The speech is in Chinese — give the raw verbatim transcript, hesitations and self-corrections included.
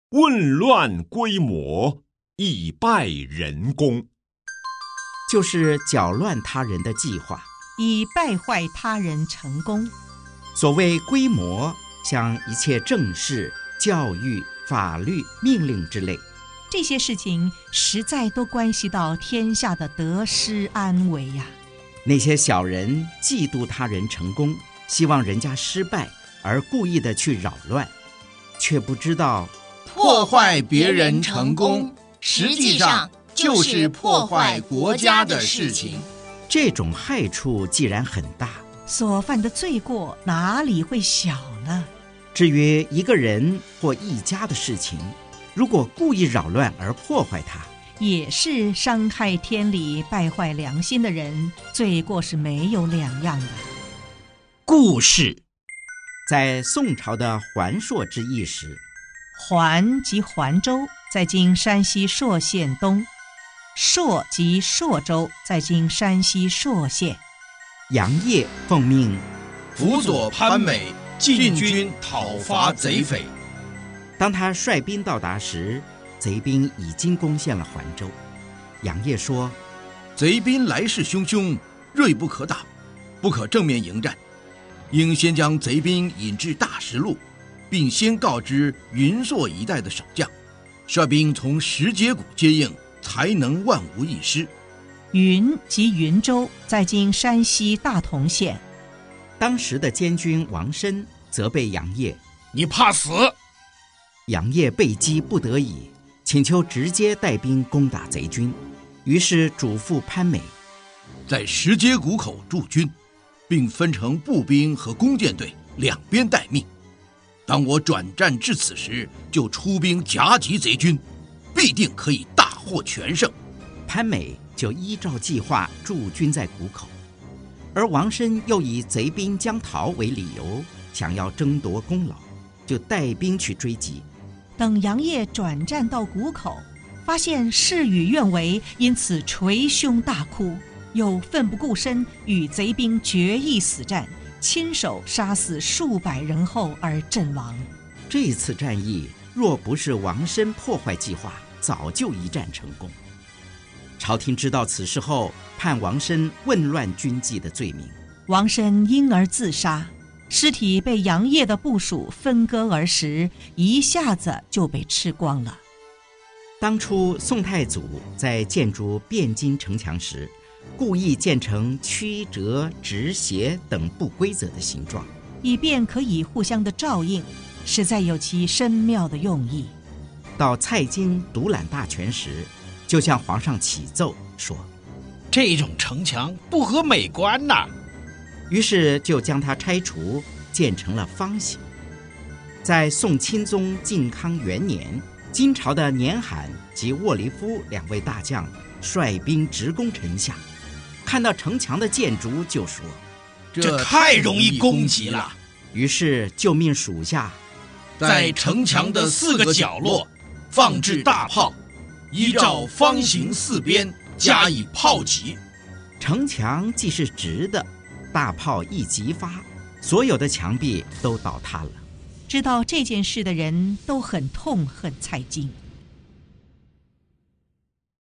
问乱规模，以败人功。 就是搅乱他人的计划， 以败坏他人成功。 所谓规模，像一切政事、教育、法律、命令之类， 这些事情实在都关系到天下的得失安危呀。 那些小人嫉妒他人成功，希望人家失败，而故意的去扰乱，却不知道破坏别人成功，实际上就是破坏国家的事情。 这种害处既然很大， 所犯的罪过哪里会小呢？ 至于一个人或一家的事情，如果故意扰乱而破坏它， 也是伤害天理、败坏良心的人，罪过是没有两样的。 故事在宋朝的环朔之役时， 环即环州，在今山西朔县东；朔即朔州，在今山西朔县。 杨业奉命辅佐潘美进军讨伐贼匪。 当他率兵到达时，贼兵已经攻陷了环州。杨业说： 贼兵来势汹汹，锐不可挡，不可正面迎战，应先将贼兵引至大石路，并先告知云朔一带的守将，率兵从石碣谷接应，才能万无一失。 云即云州，在今山西大同县。 当时的监军王申责备杨业： 你怕死！ 杨业被击不得已，请求直接带兵攻打贼军，于是嘱咐潘美在石碣谷口驻军，并分成步兵和弓箭队两边待命。当我转战至此时，就出兵夹击贼军，必定可以大获全胜。 潘美就依照计划驻军在谷口，而王申又以贼兵将逃为理由，想要争夺功劳，就带兵去追击。 等杨业转战到谷口，发现事与愿违，因此捶胸大哭，又奋不顾身与贼兵决一死战，亲手杀死数百人后而阵亡。 这次战役若不是王申破坏计划，早就一战成功。朝廷知道此事后，判王申混乱军纪的罪名。 王申因而自杀，尸体被杨业的部属分割而食，一下子就被吃光了。 当初宋太祖在建筑汴京城墙时，故意建成曲折、直斜等不规则的形状， 以便可以互相的照应，实在有其深妙的用意。 到蔡京独揽大权时，就向皇上启奏说： 这种城墙不合美观呐、啊。 于是就将它拆除，建成了方形。在宋钦宗靖康元年，金朝的年罕及沃里夫两位大将率兵直攻城下，看到城墙的建筑就说： 这太容易攻击了。 于是就命属下在城墙的四个角落放置大炮，依照方形四边加以炮击。 城墙既是直的，大炮一击发，所有的墙壁都倒塌了。 知道这件事的人都很痛恨蔡京。